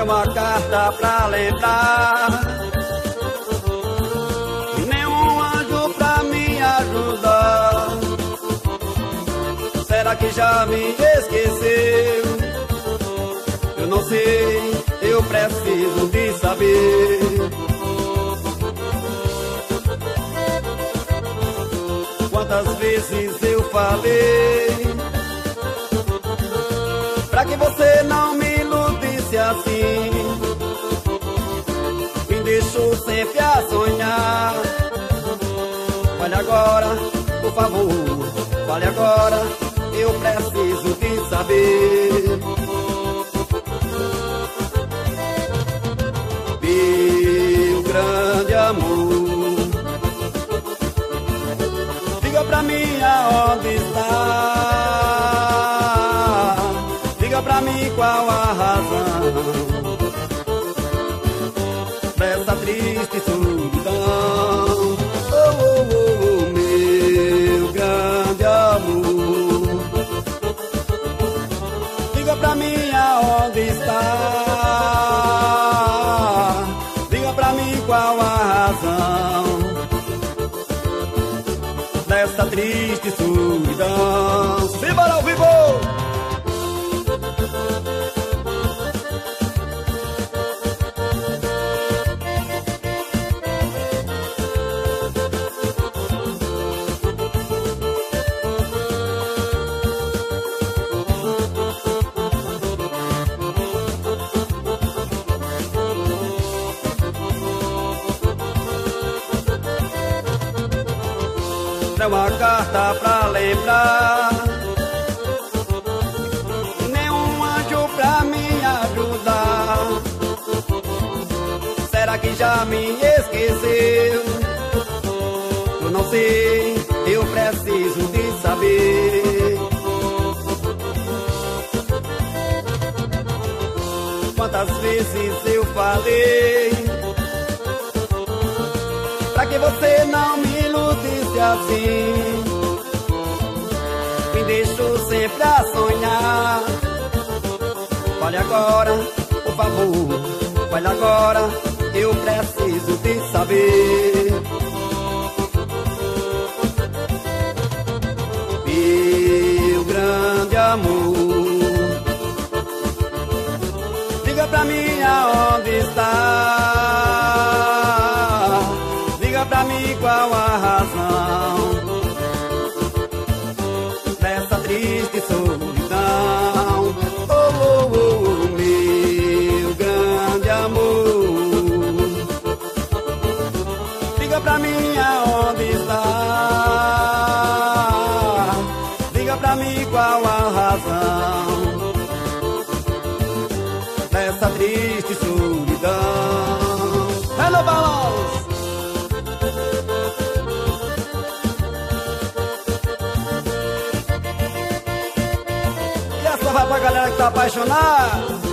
uma carta pra lembrar, e nenhum anjo pra me ajudar. Será que já me esqueceu? Eu não sei, eu preciso de saber. Quantas vezes eu falei pra que você não me iludisse assim, me deixou sempre a sonhar. Fale agora, por favor, fale agora, eu preciso de saber. Meu grande amor, diga pra mim aonde está, diga pra mim qual a razão dessa triste solidão. Oh, oh, oh, oh, meu grande amor, diga pra mim aonde está, diga pra mim qual a razão dessa triste solidão. Simbora ao vivo! É uma carta pra lembrar, nenhum anjo pra me ajudar. Será que já me esqueceu? Eu não sei, eu preciso de saber. Quantas vezes eu falei pra que você não me iludisse assim, me deixou sempre a sonhar. Fale agora, por favor, fale agora, eu preciso de saber. Meu grande amor, diga pra mim aonde está, diga pra mim qual a razão dessa triste solidão. Oh, oh, oh, meu grande amor, diga pra mim aonde está, diga pra mim qual a razão dessa triste solidão. Hello, Balões! Vai pra galera que tá apaixonada.